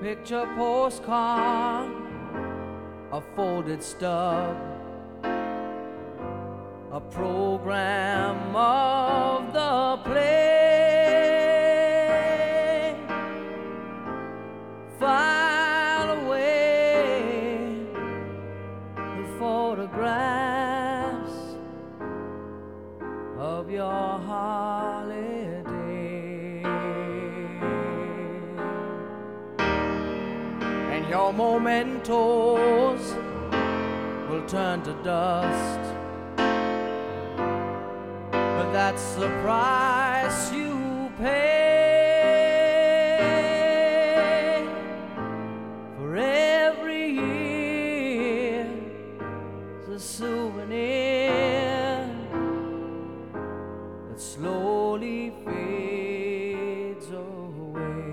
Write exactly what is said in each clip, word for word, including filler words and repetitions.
picture postcard, a folded stub, a program of the play, file away the photographs of your holiday, and your mementos will turn to dust. But that's the price you pay for every year. It's a souvenir that slowly fades away.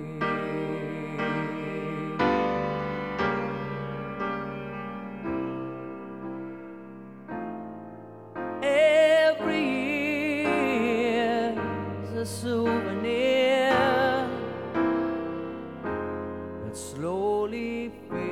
Every year a souvenir that slowly fades.